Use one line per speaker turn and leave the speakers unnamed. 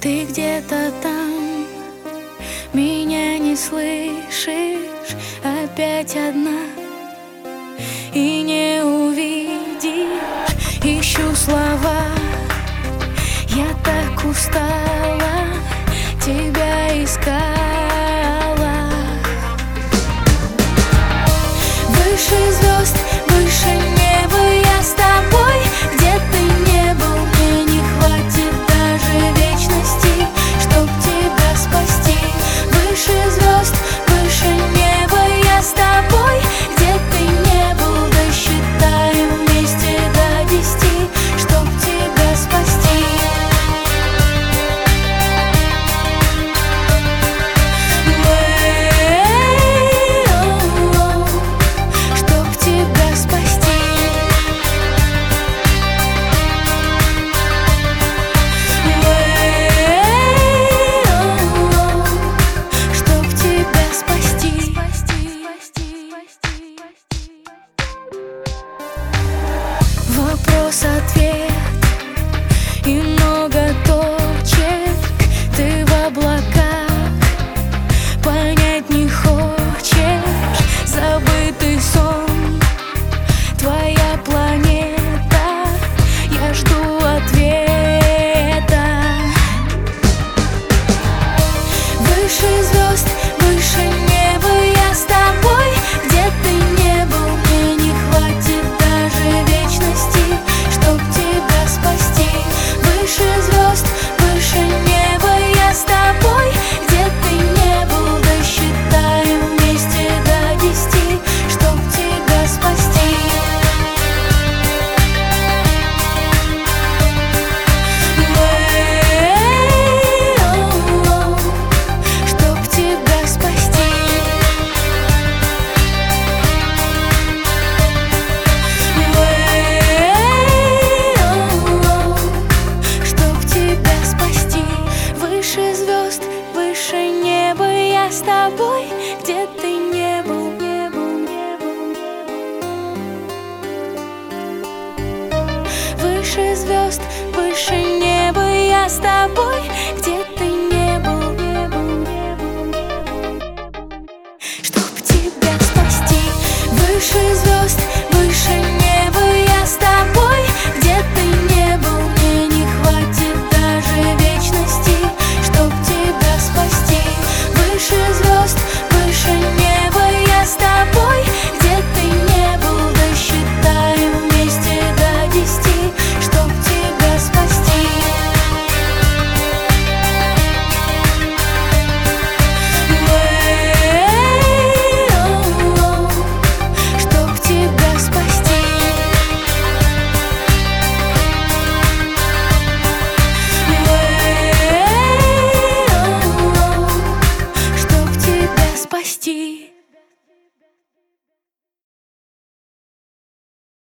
Ты где-то там, меня не слышишь, опять одна, и не увидишь. Ищу слова, я так устала, тебя искала. Выше звезд, выше неба, я с тобой. Где ты не был, мне не хватит даже вечности, чтоб тебя спасти. Выше звезд, выше неба, я с тобой. Где ты не был, досчитаем вместе до 10, чтоб тебя спасти. Чтоб тебя спасти. Чтоб тебя спасти. Вопрос-ответ и много точек. Ты в облаках, понять не хочешь. Забытый сон, твоя планета. Я жду ответа. Выше звезд, выше неба, я с тобой. Где ты не был, мне не хватит даже вечности, чтоб тебя спасти. Выше звезд, выше неба, я с тобой. Где ты не был, досчитаем вместе до 10, чтоб тебя спасти. Чтоб тебя спасти. Чтоб тебя спасти. Выше звезд, выше неба, я с тобой. Где ты не был, не был, не был, не был. Выше звезд, выше неба, я с тобой.